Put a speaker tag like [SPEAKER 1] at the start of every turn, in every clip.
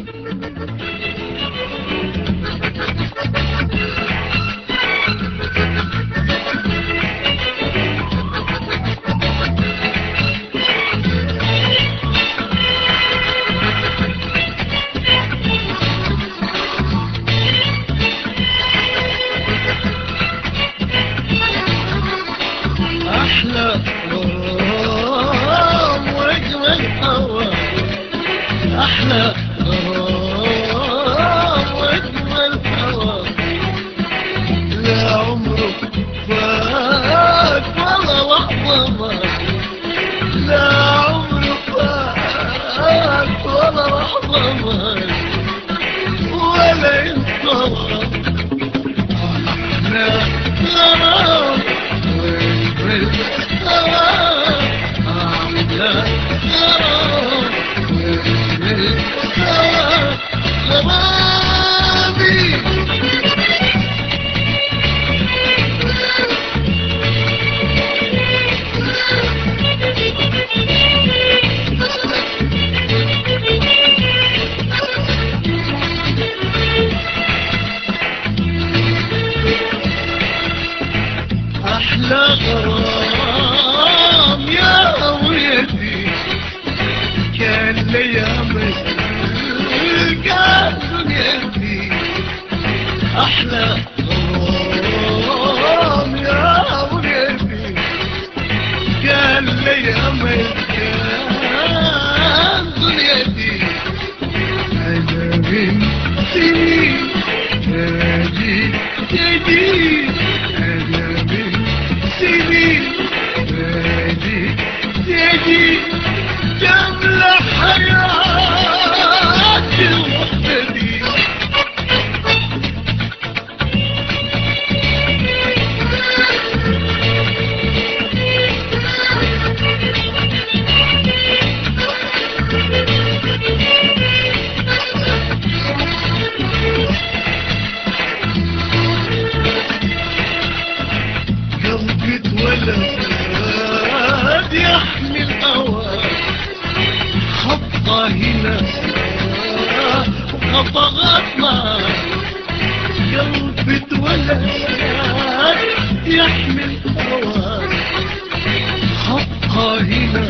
[SPEAKER 1] أحلى غرام وأجمل هوى لا عمره فات ولا لحظة مات لا عمره فات ولا لحظة مات ولا ينطلع أحلى غرام وأجمل هوى أحلى غرام أحلى غرام يا ولدي كان ليامك كان دنيتي أحلى غرام يا ولدي كان ليامك كان دنيتي أنا من سنين ناجي جديد أنا من سنين ناجي جديد جملة حياتي وحدتي قلبي اتولد يحمي الهوى خطة هنا وخطة غطنا قلبي اتولد يحمي الهوى خطة هنا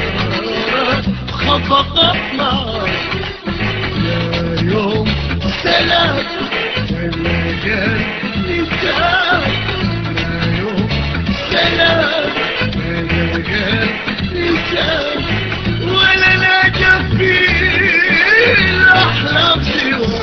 [SPEAKER 1] خطة غطنا يا يوم سلام ولا قال نسام يا يوم سلام ولا قال نسام ولا نجف في الأحلام سوى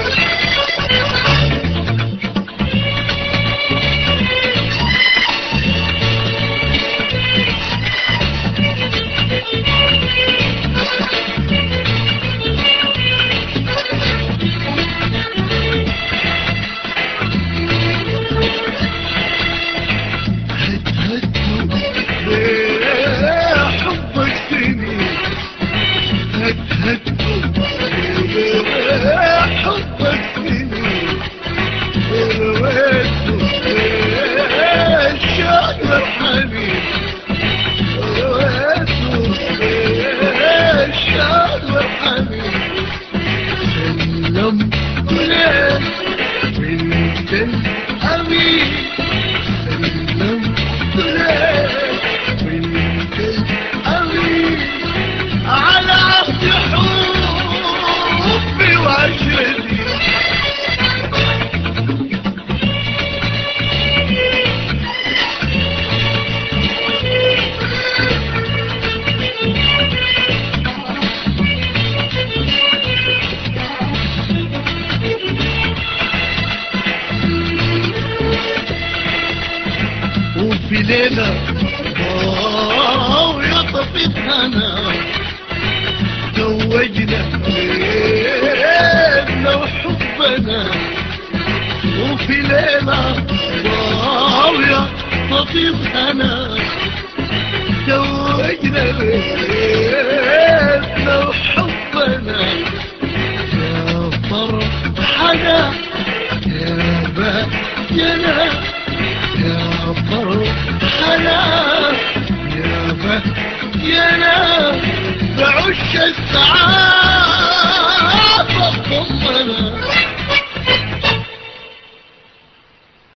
[SPEAKER 1] حبك سنين حبك سنين ولويته الشوق والحنين ولويته الشوق والحنين سلم لك بنت الأمين سلم لك بنت الأمين على عهد حبي وعشرتي وفي ليلة يا طفيت أنا زوجنا بيتنا وحبنا وفي ليلة يا طفيت أنا زوجنا بيتنا وحبنا يا فرحنا يا بهجنا يا فرحنا يا بهجنا بعش السعادة فرحنا